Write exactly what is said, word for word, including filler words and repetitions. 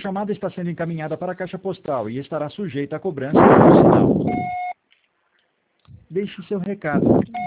chamada está sendo encaminhada para a caixa postal e estará sujeita à cobrança por sinal. Deixe seu recado.